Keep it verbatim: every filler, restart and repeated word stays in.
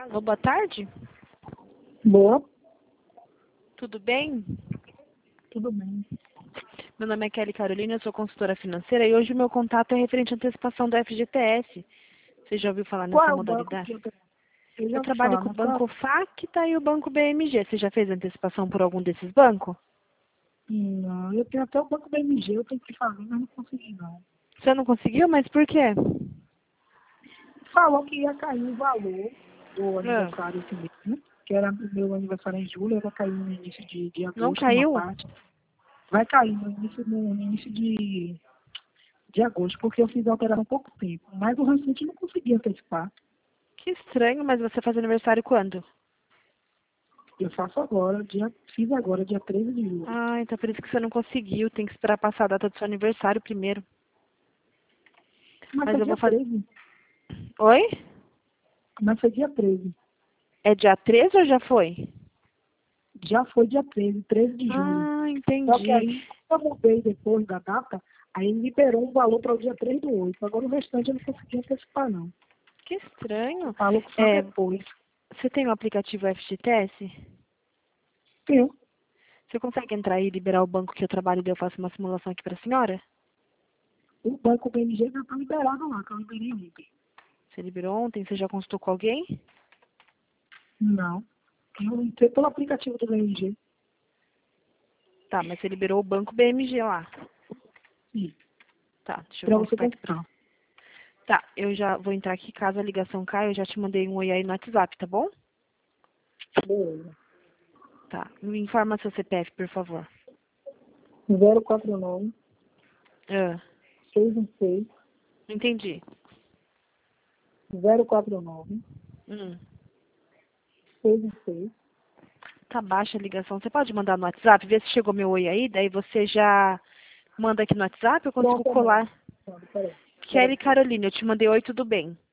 Alô, boa tarde. Boa. Tudo bem? Tudo bem. Meu nome é Kelly Carolina, eu sou consultora financeira e hoje o meu contato é referente à antecipação do F G T S. Você já ouviu falar Qual nessa é o banco modalidade? que eu tenho? Eu já Eu ouvi trabalho falar, com o mas qual? Banco Facta e o Banco B M G. Você já fez antecipação por algum desses bancos? Não, eu tenho até o banco B M G, eu tenho que fazer, mas não consegui não. Você não conseguiu? Mas por quê? Falou que ia cair o valor do Ah, aniversário esse mês, né? Que era o meu aniversário em julho, ia cair no início de, de não agosto, uma caiu? parte. Vai cair no início, no, no início de, de agosto, porque eu fiz a alteração há pouco tempo. Mas o restante eu não consegui antecipar. Que estranho, mas você faz aniversário quando? Eu faço agora, dia, fiz agora, dia treze de julho. Ah, então por isso que você não conseguiu. Tem que esperar passar a data do seu aniversário primeiro. Mas Mas foi eu dia vou fazer... treze. Oi? Mas foi dia treze. É dia treze ou já foi? Já foi dia treze, treze de julho. Ah, Só que entendi. aí, quando eu mudei depois da data, aí ele liberou um valor para o dia três do oito. Agora o restante eu não consegui antecipar, não. Que estranho. Falou que só É, depois. você tem o aplicativo F G T S? Tem. Você consegue entrar aí e liberar o banco que eu trabalho e eu faço uma simulação aqui para a senhora? O banco B M G já está liberado lá, que eu liberei ontem. Você liberou ontem? Você já consultou com alguém? Não. Eu entrei pelo aplicativo do B M G. Tá, mas você liberou o banco B M G lá. Sim. Tá, deixa eu Para você consultar aqui pra... consultar. Tá, eu já vou entrar aqui, caso a ligação caia, eu já te mandei um oi aí no WhatsApp, tá bom? Beleza. Tá, me informa seu C P F, por favor. zero quatro nove, Ah, seis um seis, não entendi. zero quatro nove, Hum, seis um seis. tá baixa a ligação. Você pode mandar no WhatsApp, ver se chegou meu oi aí, daí você já manda aqui no WhatsApp, eu consigo Pronto, eu mando. colar. Mando, peraí. Kelly Peraí. Carolina, eu te mandei oi, tudo bem?